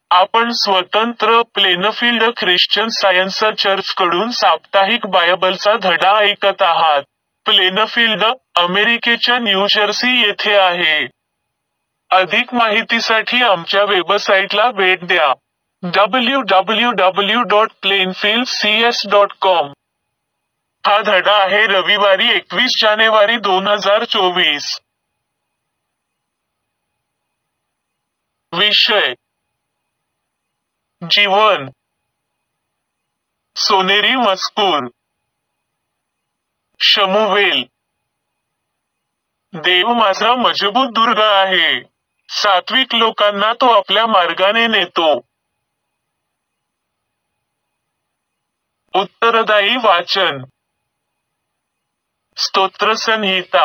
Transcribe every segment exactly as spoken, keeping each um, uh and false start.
आपण स्वतंत्र Plainfield Christian science church कडून साप्ताहिक बायबलचा धडा ऐकत आहात. प्लेनफील्ड, अमेरिकेच्या न्यू जर्सी येथे आहे. अधिक माहितीसाठी आमच्या वेबसाईटला भेट द्या. W W W dot Plainfield C S dot com. हा धडा आहे रविवारी एकवीस जानेवारी दोन हजार चोवीस. विषय: जीवन. सोनेरी मजकूर. शमूवेल. देव माझा मजबूत दुर्ग आहे. सात्विक लोकांना तो आपल्या मार्गाने नेतो. उत्तरदायी वाचन. स्तोत्रसंहिता.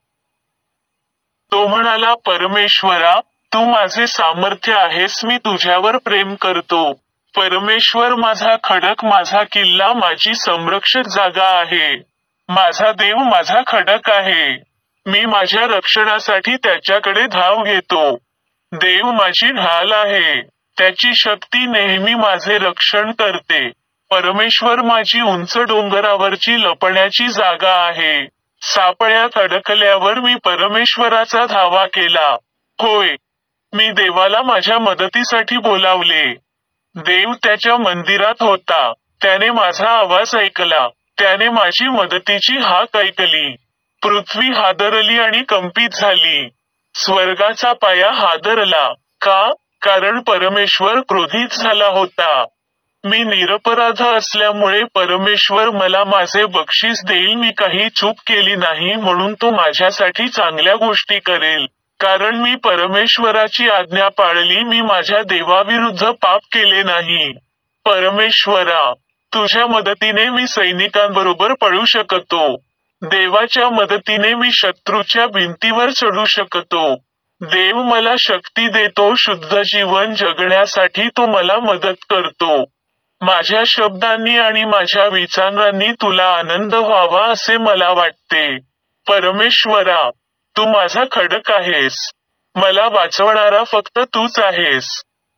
तो म्हणाला, परमेश्वरा, तू माझे सामर्थ्य आहेस, मी तुझ्यावर प्रेम करतो. परमेश्वर माझा खडक, माझा किल्ला, माझी संरक्षक जागा आहे. माझा देव माझा खडक आहे. मी माझ्या रक्षणासाठी त्याच्याकडे धाव घेतो. देव माझी ढाल आहे. त्याची शक्ती नेहमी माझे रक्षण करते. परमेश्वर माझी उंच डोंगरावरची लपण्याची जागा आहे. सापळ्यात अडकल्यावर मी परमेश्वराचा धावा केला. होय, मी देवाला माझ्या मदतीसाठी बोलावले. देव त्याच्या मंदिरात होता. त्याने माझा आवाज ऐकला. त्याने माझी मदतीची हाक ऐकली. पृथ्वी हादरली आणि कंपित झाली. स्वर्गाचा पाया हादरला. का? कारण परमेश्वर क्रोधित झाला होता. मी निरपराध असल्यामुळे परमेश्वर मला माझे बक्षीस देईल. मी काही चूक केली नाही म्हणून तो माझ्यासाठी चांगल्या गोष्टी करेल. कारण मी परमेश्वराची आज्ञा पाळली, मी माझ्या देवाविरुद्ध पाप केले नाही. परमेश्वरा, तुझ्या मदतीने मी सैनिकांबरोबर पळू शकतो. देवाच्या मदतीने मी शत्रूच्या भिंतीवर चढू शकतो. देव मला शक्ती देतो. शुद्ध जीवन जगण्यासाठी तो मला मदत करतो. माझ्या शब्दांनी आणि माझ्या विचारांनी तुला आनंद व्हावा असे मला वाटते. परमेश्वरा, तू माझा खडक आहेस. मला वाचवणारा फक्त तूच आहेस.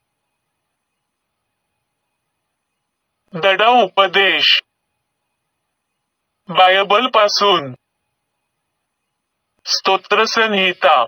धडा उपदेश. बायबलपासून. स्तोत्रसंहिता.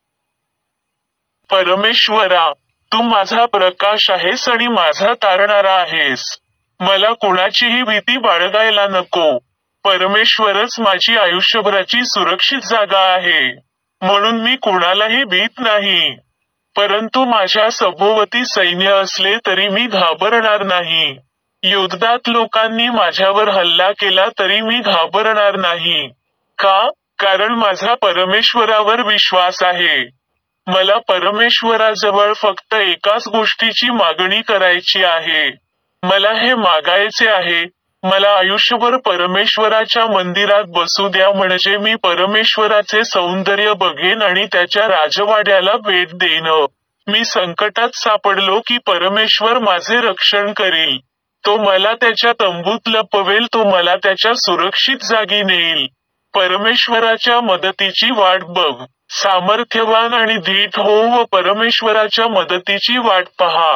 परमेश्वरा, तू माझा प्रकाश आहेस आणि माझा तारणारा आहेस. मला कुणाचीही भीती बाळगायला नको. परमेश्वरच माझी आयुष्यभराची सुरक्षित जागा आहे. म्हणून मी कुणालाही भीत नाही. परंतु माझ्या सभोवती सैन्य असले तरी मी घाबरणार नाही. युद्धात लोकांनी माझ्यावर हल्ला केला तरी मी घाबरणार नाही. का? कारण माझा परमेश्वरावर विश्वास आहे. मला परमेश्वराजवळ फक्त एकाच गोष्टीची मागणी करायची आहे. मला हे मागायचे आहे, मला आयुष्यभर परमेश्वराच्या मंदिरात बसू द्या, म्हणजे मी परमेश्वराचे सौंदर्य बघेन आणि त्याच्या राजवाड्याला भेट देईन. मी संकटात सापडलो की परमेश्वर माझे रक्षण करील. तो मला त्याच्या तंबूत लपवेल. तो मला त्याच्या सुरक्षित जागी नेईल. परमेश्वराच्या मदतीची वाट बघ. सामर्थ्यवान आणि धीट हो व परमेश्वराच्या मदतीची वाट पहा.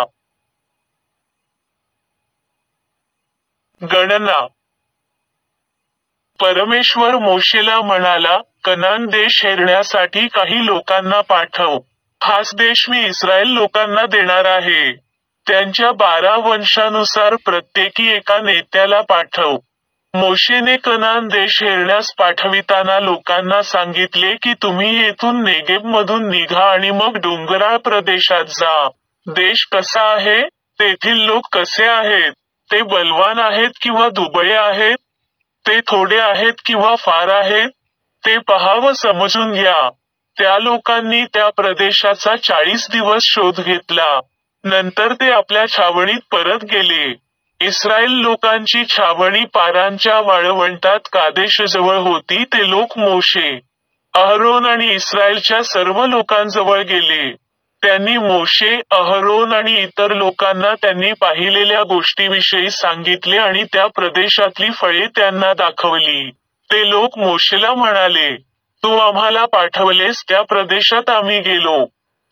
गणना. परमेश्वर मोशेला म्हणाला, कनान देश हेरण्यासाठी काही लोकांना पाठव. हाच देश मी इस्रायल लोकांना देणार आहे. त्यांच्या बारा वंशानुसार प्रत्येकी एका नेत्याला पाठव. मोशेने कनान देश हेरण्यास पाठविताना लोकांना सांगितले की तुम्ही येथून नेगेबमधून निघा आणि मग डोंगराळ प्रदेशात जा. देश कसा आहे? तेथील लोक कसे आहेत? ते बलवान आहेत किंवा दुबळे आहेत? ते थोडे आहेत किंवा फार आहेत? ते पहा व समजून घ्या. त्या लोकांनी त्या प्रदेशाचा चाळीस दिवस शोध घेतला. नंतर ते आपल्या छावणीत परत गेले. इस्रायल लोकांची छावणी पारांच्या वाळवंटात कादेशजवळ होती. ते लोक मोशे, अहरोन आणि इस्रायलच्या सर्व लोकांजवळ गेले. त्यांनी मोशे, अहरोन आणि इतर लोकांना त्यांनी पाहिलेल्या गोष्टीविषयी सांगितले आणि त्या प्रदेशातली फळे त्यांना दाखवली. ते लोक मोशेला म्हणाले, तू आम्हाला पाठवलेस त्या प्रदेशात आम्ही गेलो.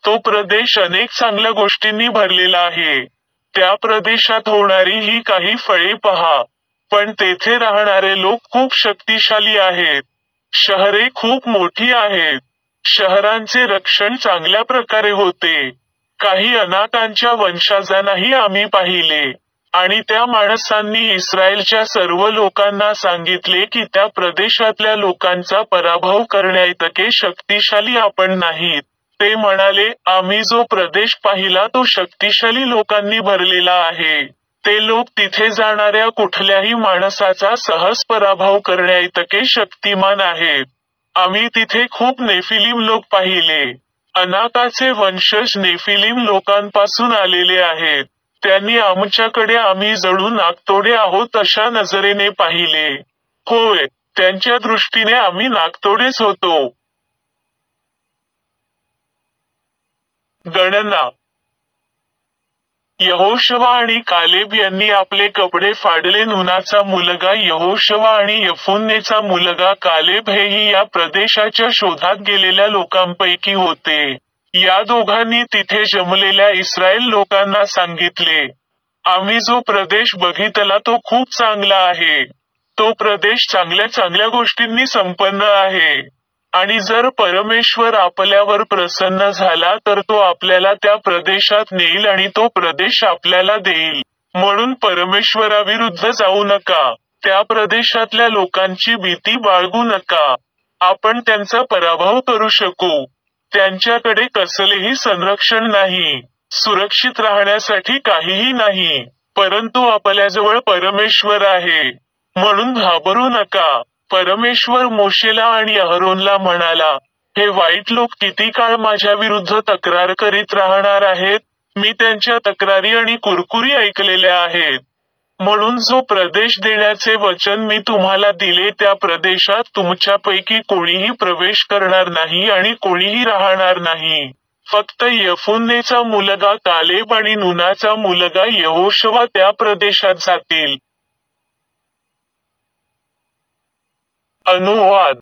तो प्रदेश अनेक चांगल्या गोष्टींनी भरलेला आहे. त्या प्रदेशात होणारी ही काही फळे पहा. पण तेथे राहणारे लोक खूप शक्तिशाली आहेत. शहरे खूप मोठी आहेत. शहरांचे रक्षण चांगल्या प्रकारे होते. काही अनाथांच्या वंशजांनाही आम्ही पाहिले. आणि त्या माणसांनी इस्रायलच्या सर्व लोकांना सांगितले की त्या प्रदेशातल्या लोकांचा पराभव करण्याइतके शक्तिशाली आपण नाहीत. ते म्हणाले, आम्ही जो प्रदेश पाहिला तो शक्तिशाली लोकांनी भरलेला आहे. ते लोक तिथे जाणाऱ्या कुठल्याही माणसाचा सहज पराभव करण्याइतके शक्तिमान आहेत. आम्ही तिथे खूप नेफिलीम लोक पाहिले. अनाकाचे वंशज नेफिलीम लोकांपासून आलेले आहेत. त्यांनी आमच्याकडे आम्ही जळून नाकतोडे आहोत अशा नजरेने पाहिले. होय, त्यांच्या दृष्टीने आम्ही नाकतोडेच होतो. गणना. यहोशवा आणि कालेब यांनी आपले कपडे फाडले. नूनाचा मुलगा यहोशवा आणि यफुन्नेचा मुलगा कालेब हेही या प्रदेशाच्या शोधात गेलेल्या लोकांपैकी होते. या दोघांनी तिथे जमलेल्या इस्रायल लोकांना सांगितले, आम्ही जो प्रदेश बघितला तो खूप चांगला आहे. तो प्रदेश चांगल्या चांगल्या गोष्टींनी संपन्न आहे. आणि जर परमेश्वर आपल्यावर प्रसन्न झाला तर तो आपल्याला त्या प्रदेशात नेईल आणि तो प्रदेश आपल्याला देईल. म्हणून परमेश्वराविरुद्ध जाऊ नका. त्या प्रदेशातल्या लोकांची भीती बाळगू नका. आपण त्यांचा पराभव करू शकू. त्यांच्याकडे कसलेही संरक्षण नाही. सुरक्षित राहण्यासाठी काहीही नाही. परंतु आपल्याजवळ परमेश्वर आहे. म्हणून घाबरू नका. परमेश्वर मोशेला आणि अहरोनला म्हणाला, हे वाईट लोक किती काळ माझ्या विरुद्ध तक्रार करीत राहणार आहेत. मी त्यांच्या तक्रारी आणि कुरकुरी ऐकलेल्या आहेत. म्हणून जो प्रदेश देण्याचे वचन मी तुम्हाला दिले त्या प्रदेशात तुमच्यापैकी कोणीही प्रवेश करणार नाही आणि कोणीही राहणार नाही. फक्त यफुन्नेचा मुलगा कालेब आणि नूनाचा मुलगा यहोशवा त्या प्रदेशात जातील. अनुवाद.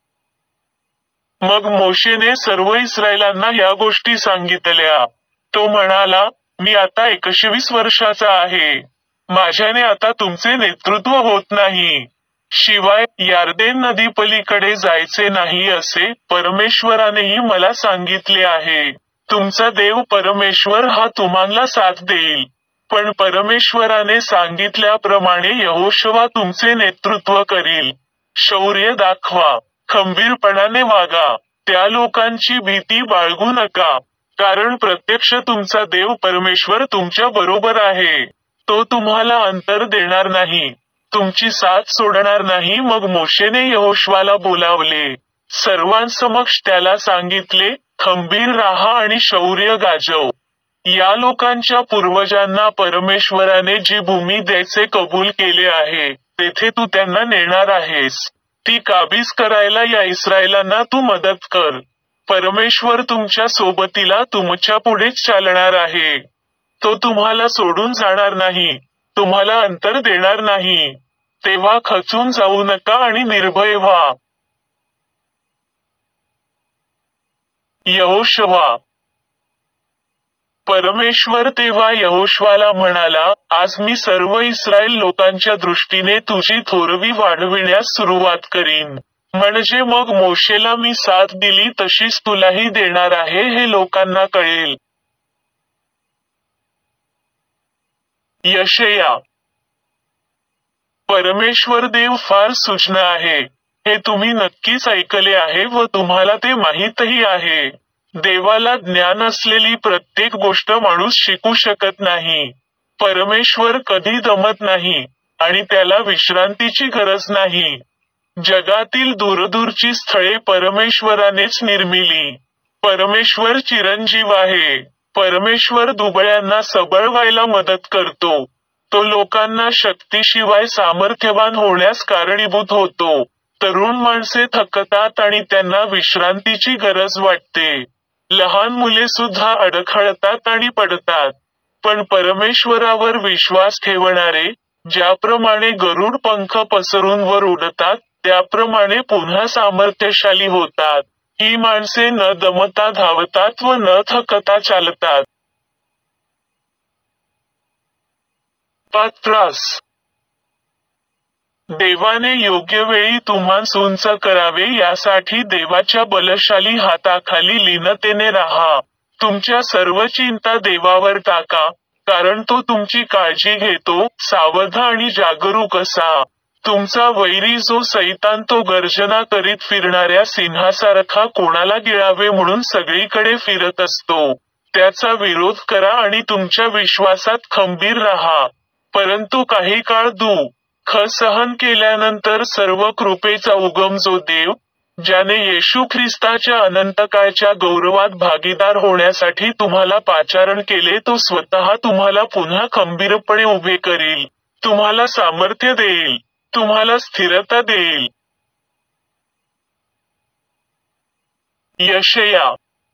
मग मोशेने सर्व इस्रायलांना या गोष्टी सांगितल्या. तो म्हणाला, मी आता एकशेवीस वर्षाचा आहे. माझ्याने आता तुमचे नेतृत्व होत नाही. शिवाय यार्देन नदीपलीकडे जायचे नाही असे परमेश्वरानेही मला सांगितले आहे. तुमचा देव परमेश्वर हा तुम्हाला साथ देईल. पण परमेश्वराने सांगितल्याप्रमाणे यहोशवा तुमचे नेतृत्व करील. शौर्य दाखवा. खंबीरपणाने वागा. त्या लोकांची भीती बाळगू नका. कारण प्रत्यक्ष तुमचा देव परमेश्वर तुमच्या बरोबर आहे. तो तुम्हाला अंतर देणार नाही. तुमची साथ सोडणार नाही. मग मोशेने यहोशवाला बोलावले. सर्वांसमक्ष त्याला सांगितले, खंबीर राहा आणि शौर्य गाजव. या लोकांच्या पूर्वजांना परमेश्वराने जी भूमी द्यायचे कबूल केले आहे, तेथे तू त्यांना नेणार आहेस. ती काबीज करायला या इस्रायलांना तू मदत कर. परमेश्वर तुमच्या सोबतीला तुमच्या पुढेच चालणार आहे. तो तुम्हाला सोडून जाणार नाही. तुम्हाला अंतर देणार नाही. तेव्हा खचून जाऊ नका आणि निर्भय व्हा. यहोशवा. परमेश्वर तेव्हा यहोशवाला म्हणाला, आज मी सर्व इस्रायल लोकांच्या दृष्टीने तुझी थोरवी वाढविण्यास सुरुवात करीन. म्हणजे मग मोशेला मी साथ दिली तशीच तुलाही देणार आहे हे लोकांना कळेल. यशया. परमेश्वर देव फार सूक्ष्म आहे. हे तुम्ही नक्कीच ऐकले आहे व तुम्हाला ते माहीतही आहे. देवाला ज्ञान असलेली प्रत्येक गोष्ट माणूस शिकू शकत नाही. परमेश्वर कधी दमत नाही आणि त्याला विश्रांतीची गरज नाही. जगातील दूरदूरची स्थळे परमेश्वरानेच निर्मिली. परमेश्वर चिरंजीव आहे. परमेश्वर दुबळ्यांना सबळ व्हायला मदत करतो. तो लोकांना शक्तीशिवाय सामर्थ्यवान होण्यास कारणीभूत होतो. तरुण माणसे थकतात आणि त्यांना विश्रांतीची गरज वाटते. लहान मुले सुद्धा अडखळतात आणि पडतात. पण परमेश्वरावर विश्वास ठेवणारे, ज्याप्रमाणे गरुड पंख पसरून वर उडतात, त्याप्रमाणे पुन्हा सामर्थ्यशाली होतात. ही माणसे न दमता धावतात व न थकता चालतात. पात्रास देवाने योग्य वेळी तुम्हास उंच करावे यासाठी देवाच्या बलशाली हाताखाली लीनतेने राहा. तुमच्या सर्व चिंता देवावर टाका, कारण तो तुमची काळजी घेतो. सावध आणि जागरूक असा. तुमचा वैरी जो सैतान तो गर्जना करीत फिरणाऱ्या सिंहासारखा कोणाला गिळावे म्हणून सगळीकडे फिरत असतो. त्याचा विरोध करा आणि तुमच्या विश्वासात खंबीर राहा. परंतु काही काळ दुःख सहन केल्यानंतर सर्व कृपेचा उगम जो देव, ज्याने येशू ख्रिस्ताच्या अनंतकाळच्या गौरवात भागीदार होण्यासाठी तुम्हाला पाचारण केले, तो स्वतः तुम्हाला पुन्हा खंबीरपणे उभे करील, तुम्हाला सामर्थ्य देईल, तुम्हाला स्थिरता देईल. यशया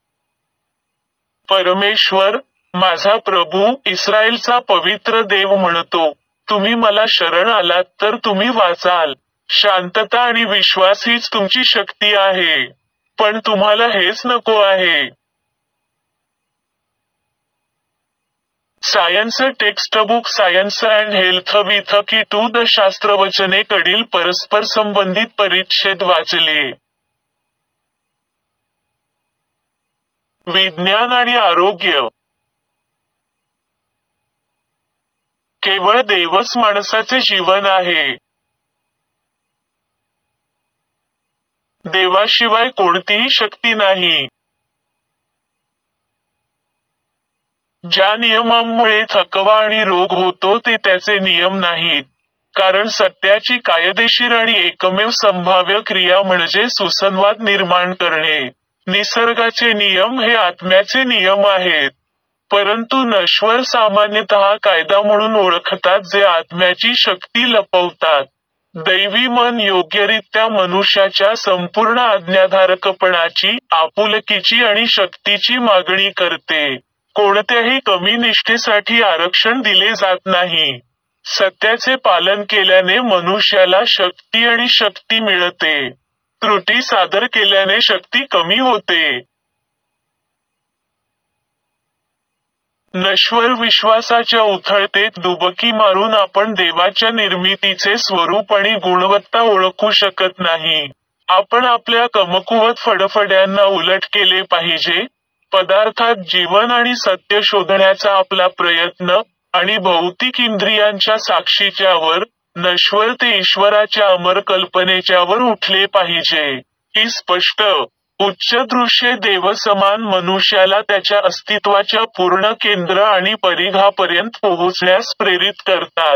परमेश्वर, माझा प्रभू, इस्रायलचा पवित्र देव म्हणतो, तुम्ही मला शरण आलात तर तुम्ही वाचाल. शांतता आणि विश्वास हीच तुमची शक्ती आहे. पण तुम्हाला हेच नको आहे. Science textbook science and health with key to the शास्त्रवचने कडील परस्पर संबंधित परिच्छेद वाचले. विज्ञान आणि आरोग्य. केवळ देवच माणसाचे जीवन आहे. देवाशिवाय कोणतीही शक्ती नाही. ज्या नियमांमुळे थकवा आणि रोग होतो ते त्याचे नियम नाहीत. कारण सत्याची कायदेशीर आणि एकमेव संभाव्य क्रिया म्हणजे सुसंवाद निर्माण करणे. निसर्गाचे नियम हे आत्म्याचे नियम आहेत. परंतु नश्वर सामान्यतः कायदा म्हणून ओळखतात जे आत्म्याची शक्ती लपवतात. दैवी मन योग्यरित्या मनुष्याच्या संपूर्ण आज्ञाधारकपणाची, आपुलकीची आणि शक्तीची मागणी करते. कोणत्याही कमी निष्ठेसाठी आरक्षण दिले जात नाही. सत्याचे पालन केल्याने मनुष्याला शक्ती आणि शक्ती मिळते. त्रुटी सादर केल्याने शक्ती कमी होते. नश्वर विश्वासाच्या उथळतेत डुबकी मारून आपण देवाच्या निर्मितीचे स्वरूप आणि गुणवत्ता ओळखू शकत नाही. आपण आपल्या कमकुवत फडफड्यांना उलट केले पाहिजे. पदार्थात जीवन आणि सत्य शोधण्याचा आपला प्रयत्न आणि भौतिक इंद्रियांच्या साक्षीच्यावर, नश्वर ते ईश्वराच्या अमर कल्पनेच्यावर उठले पाहिजे. ही स्पष्ट, उच्च दृश्ये देवसमान मनुष्याला त्याच्या अस्तित्वाच्या पूर्ण केंद्र आणि परिघापर्यंत पोहोचण्यास प्रेरित करतात.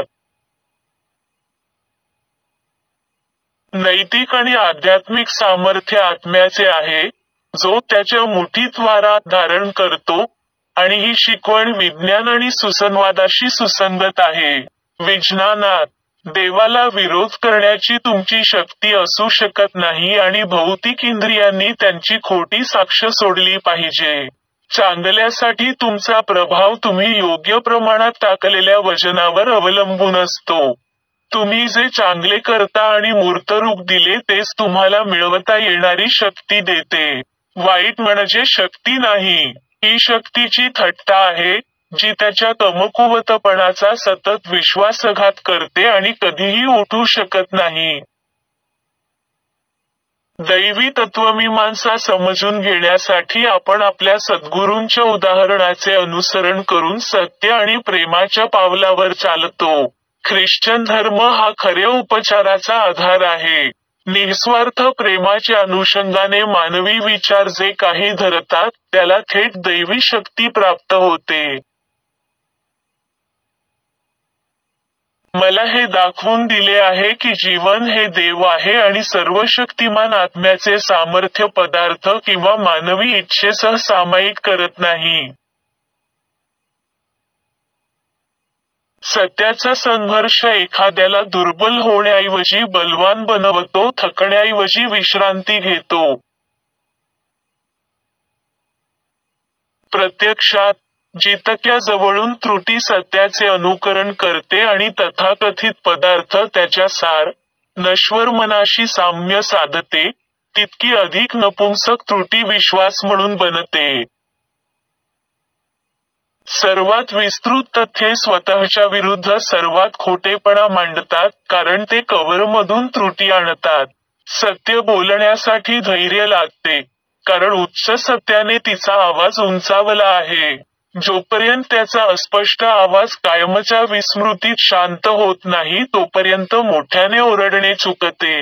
नैतिक आणि आध्यात्मिक सामर्थ्य आत्म्याचे आहे, जो त्याच्या मुठीत वारा धारण करतो, आणि ही शिकवण विज्ञान आणि सुसंवादाशी सुसंगत आहे. विज्ञानात देवाला विरोध करण्याची तुमची शक्ती असू शकत नाही आणि भौतिक इंद्रियांनी त्यांची खोटी साक्ष सोडली पाहिजे. चांगल्यासाठी तुमचा प्रभाव तुम्ही योग्य प्रमाणात टाकलेल्या वचनावर अवलंबून असतो. तुम्ही जे चांगले करता आणि मूर्तरूप दिले तेच तुम्हाला मिळवता येणारी शक्ती देते. वाईट म्हणजे शक्ती नाही, ही शक्तीची थट्टा आहे, जी त्याच्या कमकुवतपणाचा सतत विश्वासघात करते आणि कधीही उठू शकत नाही. दैवी तत्वमीमांसा समजून घेण्यासाठी आपण आपल्या सद्गुरूंच्या उदाहरणाचे अनुसरण करून सत्य आणि प्रेमाच्या पावलावर चालतो. ख्रिश्चन धर्म हा खऱ्या उपचाराचा आधार आहे. निस्वार्थ प्रेमाच्या अनुषंगाने मानवी विचार जे काही धरतात, त्याला थेट दैवी शक्ती प्राप्त होते. मला हे दाखवून दिले आहे की जीवन हे देव आहे आणि सर्व शक्तिमान आत्म्याचे सामर्थ्य पदार्थ किंवा मानवी इच्छेसह सामायिक करत नाही. सत्याचा संघर्ष एखाद्याला दुर्बल होण्याऐवजी बलवान बनवतो, थकण्याऐवजी विश्रांती घेतो. प्रत्यक्षात, जितक्या जवळून त्रुटी सत्याचे अनुकरण करते आणि तथाकथित पदार्थ त्याच्या सार, नश्वर मनाशी साम्य साधते, तितकी अधिक नपुंसक त्रुटी विश्वास म्हणून बनते. सर्वात विस्तृत तथ्ये स्वतःच्या विरुद्ध सर्वात खोटेपणा मांडतात कारण ते कव्हरमधून त्रुटी आणतात. सत्य बोलण्यासाठी धैर्य लागते, कारण उच्च सत्याने तिचा आवाज उंचावला आहे. जोपर्यंत त्याचा अस्पष्ट आवाज कायमच्या विस्मृतीत शांत होत नाही तोपर्यंत मोठ्याने ओरडणे चुकते.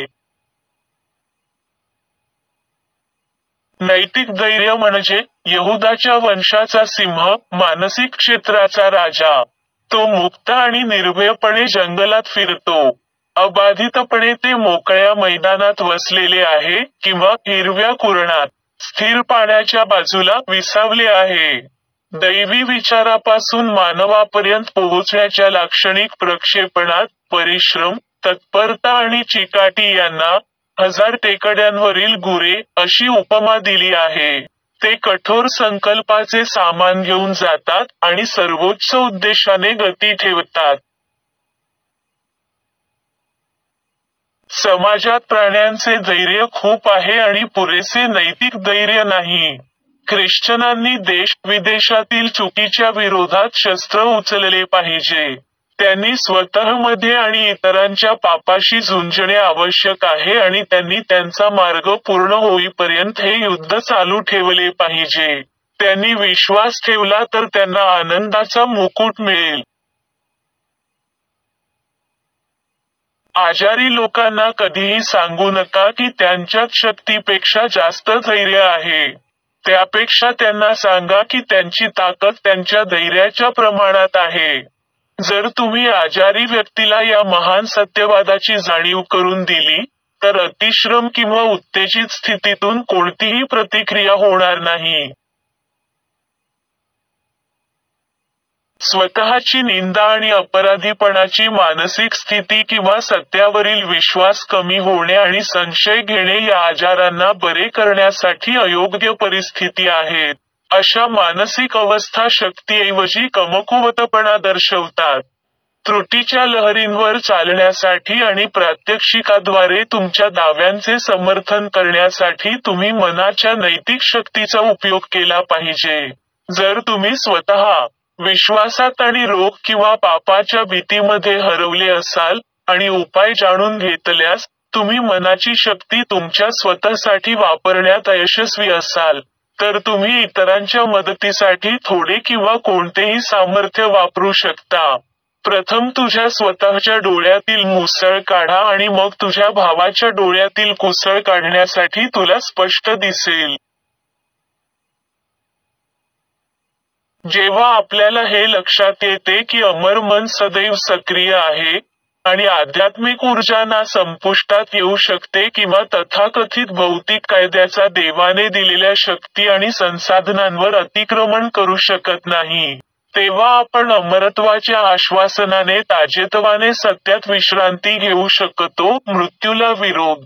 नैतिक धैर्य म्हणजे यहुदाच्या वंशाचा सिंह, मानसिक क्षेत्राचा राजा. तो मुक्त आणि निर्भयपणे जंगलात फिरतो. अबाधितपणे ते मोकळ्या मैदानात वसलेले आहे किंवा हिरव्या कुरणात, स्थिर पाण्याच्या बाजूला विसावले आहे. दैवी विचारापासून मानवापर्यंत पोहोचण्याच्या लाक्षणिक प्रक्षेपणात परिश्रम, तत्परता आणि चिकाटी यांना हजार टेकड्यांवरील गुरे अशी उपमा दिली आहे. ते कठोर संकल्पाचे सामान घेऊन जातात आणि सर्वोच्च उद्देशाने गती ठेवतात. समाजात प्राण्यांचे धैर्य खूप आहे आणि पुरेसे नैतिक धैर्य नाही. ख्रिश्चनांनी देश विदेशातील चुकीच्या विरोधात शस्त्र उचलले पाहिजे. त्यांनी स्वतःमध्ये आणि इतरांच्या पापाशी झुंजणे आवश्यक आहे आणि त्यांनी त्यांचा मार्ग पूर्ण होईपर्यंत हे युद्ध चालू ठेवले पाहिजे. त्यांनी विश्वास ठेवला तर त्यांना आनंदाचा मुकुट मिळेल. आजारी लोकांना कधीही सांगू नका की त्यांच्यात शक्तीपेक्षा जास्त धैर्य आहे. त्यापेक्षा त्यांना सांगा की त्यांची ताकद त्यांच्या धैर्याच्या प्रमाणात आहे. जर तुम्ही आजारी व्यक्तीला या महान सत्यवादाची जाणीव करून दिली, तर अतिश्रम किंवा उत्तेजित स्थितीतून कोणतीही प्रतिक्रिया होणार नाही. स्वतःची निंदा आणि अपराधीपणाची मानसिक स्थिती किंवा सत्यावरील विश्वास कमी होणे आणि संशय घेणे या आजारांना बरे करण्यासाठी अयोग्य परिस्थिती आहेत. अशा मानसिक अवस्था शक्तीऐवजी कमकुवतपणा दर्शवतात. त्रुटीच्या लहरींवर चालण्यासाठी आणि प्रात्यक्षिकाद्वारे तुमच्या दाव्यांचे समर्थन करण्यासाठी तुम्ही मनाच्या नैतिक शक्तीचा उपयोग केला पाहिजे. जर तुम्ही स्वतः विश्वासात आणि रोग किंवा पापाच्या भीतीमध्ये हरवले असाल आणि उपाय जाणून घेतल्यास तुम्ही मनाची शक्ती तुमच्या स्वतःसाठी वापरण्यात अयशस्वी असाल, तर तुम्ही इतरांच्या मदतीसाठी थोडे किंवा कोणतेही सामर्थ्य वापरू शकता. प्रथम तुझ्या स्वतःच्या डोळ्यातील मुसळ काढा आणि मग तुझ्या भावाच्या डोळ्यातील कुसळ काढण्यासाठी तुला स्पष्ट दिसेल. जेव्हा आपल्याला हे लक्षात येते की अमर मन सदैव सक्रिय आहे आणि आध्यात्मिक ऊर्जा ना संपुष्टात येऊ शकते किंवा तथाकथित भौतिक कायद्याचा देवाने दिलेल्या शक्ती आणि संसाधनांवर अतिक्रमण करू शकत नाही, तेव्हा आपण अमरत्वाच्या आश्वासनाने ताजेतवाने सत्यात विश्रांती घेऊ शकतो. मृत्यूला विरोध.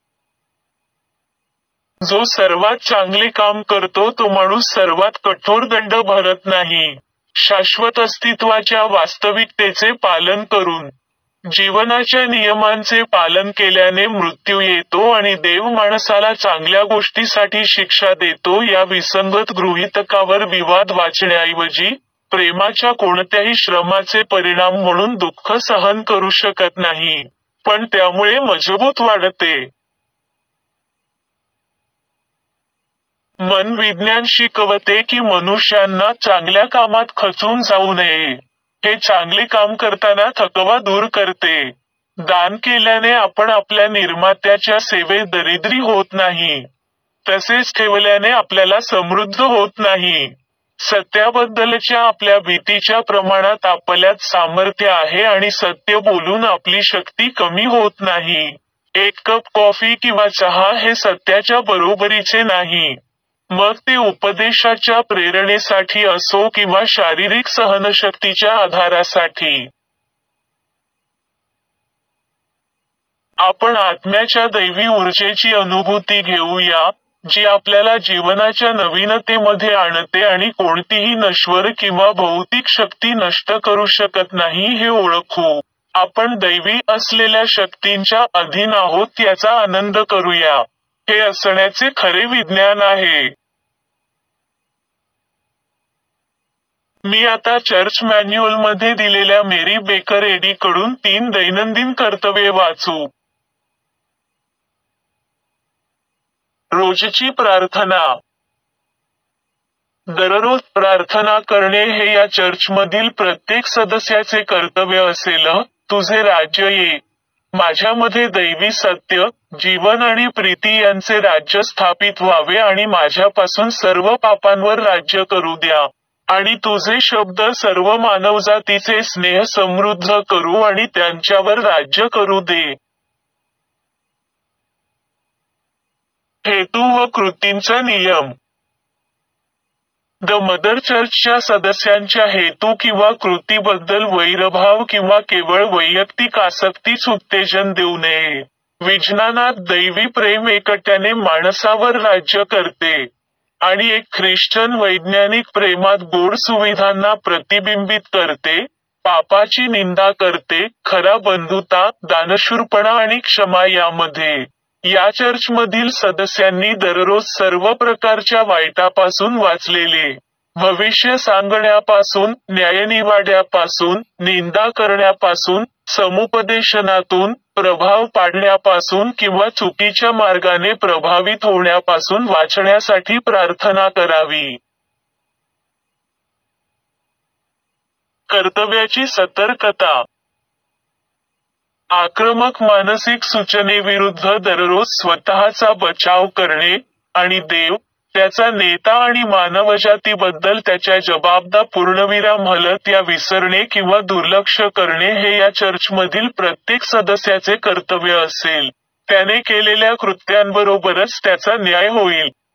जो सर्वात चांगले काम करतो तो माणूस सर्वात कठोर दंड भरत नाही. शाश्वत अस्तित्वाच्या वास्तविकतेचे पालन करून जीवनाच्या नियमांचे पालन केल्याने मृत्यू येतो आणि देव माणसाला चांगल्या गोष्टीसाठी शिक्षा देतो. या विसंगत गृहीतकावर विवाद वाचण्याऐवजी प्रेमाच्या कोणत्याही श्रमाचे परिणाम म्हणून दुःख सहन करू शकत नाही, पण त्यामुळे मजबूत वाढते. मनविज्ञान शिकवते की मनुष्यांना चांगल्या कामात खचून जाऊ नये. हे चांगले काम करताना थकवा दूर करते. दान केल्याने आपण आपल्या निर्मात्याच्या सेवेत दरिद्री होत नाही. तसेच ठेवल्याने आपल्याला समृद्ध होत नाही. सत्याबद्दलच्या आपल्या भीतीच्या प्रमाणात आपल्यात सामर्थ्य आहे आणि सत्य बोलून आपली शक्ती कमी होत नाही. एक कप कॉफी किंवा चहा हे सत्याच्या बरोबरीचे नाही. मग ते उपदेशाच्या प्रेरणेसाठी असो किंवा शारीरिक सहनशक्तीच्या आधारासाठी. आपण आत्म्याच्या दैवी ऊर्जेची अनुभूती घेऊया, जी आपल्याला जीवनाच्या नवीनतेमध्ये आणते आणि कोणतीही नश्वर किंवा भौतिक शक्ती नष्ट करू शकत नाही हे ओळखू. आपण दैवी असलेल्या शक्तींच्या अधीन आहोत याचा आनंद करूया. हे असण्याचे खरे विज्ञान आहे. मी आता चर्च मॅन्युअलमध्ये दिलेल्या मेरी बेकर एडी कडून तीन दैनंदिन कर्तव्ये वाचू. रोजची प्रार्थना. दररोज प्रार्थना करणे हे या चर्चमधील प्रत्येक सदस्याचे कर्तव्य असेल. तुझे राज्य ये. माझ्यामध्ये दैवी सत्य, जीवन आणि प्रीती यांचे राज्य स्थापित व्हावे आणि माझ्यापासून सर्व पापांवर राज्य करू द्या. आणि तुझे शब्द सर्व मानवजातीचे स्नेह समृद्ध करू आणि त्यांच्यावर राज्य करू दे. हेतू व कृतींचा नियम. द मदर चर्चच्या सदस्यांच्या हेतू किंवा कृतीबद्दल वैरभाव किंवा केवळ वैयक्तिक आसक्तीच उत्तेजन देऊ नये. विज्ञानात दैवी प्रेम एकट्याने माणसावर राज्य करते आणि एक ख्रिश्चन वैज्ञानिक प्रेमात गोड सुविधांना प्रतिबिंबित करते, पापाची निंदा करते, खरा बंधुता, दानशूरपणा आणि क्षमा यामध्ये. या चर्चमधील सदस्यांनी दररोज सर्व प्रकारच्या वाईटापासून वाचलेले. भविष्य सांगण्यापासून, न्यायनिवाड्यापासून, निंदा करण्यापासून, समुपदेशनातून, प्रभाव पाडण्यापासून किंवा चुकीच्या मार्गाने प्रभावित होण्यापासून वाचण्यासाठी प्रार्थना करावी. कर्तव्याची सतर्कता. आक्रमक मानसिक सूचनेविरुद्ध दररोज स्वतःचा बचाव करणे आणि देव, त्याचा नेता आणि मानवजातीबद्दल त्याच्या जबाबदा पूर्णविराम हलत या विसरणे किंवा दुर्लक्ष करणे हे या चर्चमधील प्रत्येक सदस्याचे कर्तव्य असेल. त्याने केलेल्या कृत्यांबरोबरच त्याचा न्याय होईल.